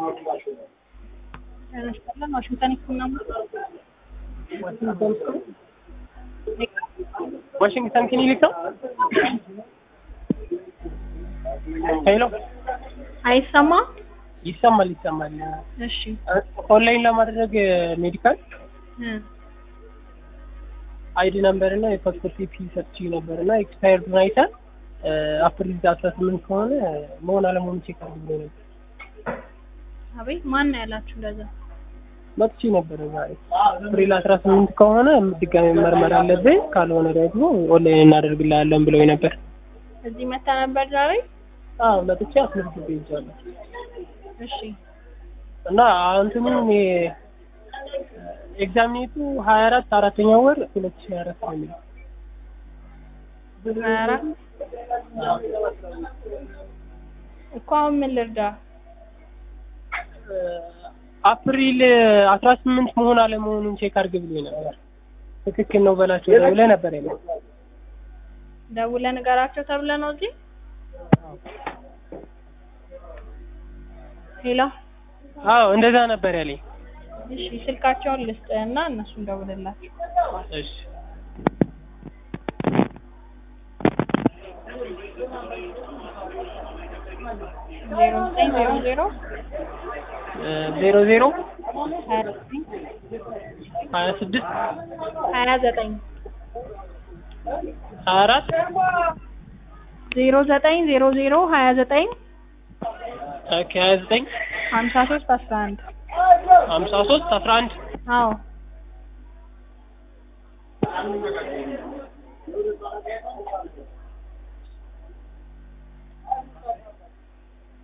Waashingtan ዋሽንግተን ክሊኒክ ነው። ሄሎ አይሰማ? ይሰማል። እሺ ኦንላይን ለማድረግ ሜዲካል አይዲ ነምበር እና የፓስፖርት ፒ ሰጥቼ ነበር እና ኤክስፓየርድ ናይተን አፕሪል 18 ከሆነ መሆን አለመሆኑ ቼክ አድርጎ ነበር። አቤት ማን ነው ያላችሁ እንደዛ? መጥቼ ነበር ዛሬ አፕሪል 18 ከሆነ ድጋሚ መመርመር አለብኝ ካልሆነ ደግሞ ኦንላይን እናደርግልሃለን ብለው ነበር። እዚህ መጣ ነበር ዛሬ? አዎ መጥቼ አስመዝግቤ ይቻላል። እሺ እና እንትኑ ኤግዛሚኔቱ 24 አራተኛው ወር 2024 ነው የሚለው 24 እኮ አሁን ምን ልርዳ? አፕሪል 18 መሆን አለመሆኑን ቼክ አድርግ ብሎኝ ነበር። ትክክል ነው በላቸው ደውለህ ነበር ያለው። ደውለህ ንገራቸው ተብለህ ነው እዚህ? ሄሎ አዎ እንደዛ ነበር ያለኝ። እሺ ስልካቸውን ልስጥህና እነሱን ደውልላቸው። እሺ 0900 00 26 29 24 0900 29 ኦኬ 29 53 11 53 11 አዎ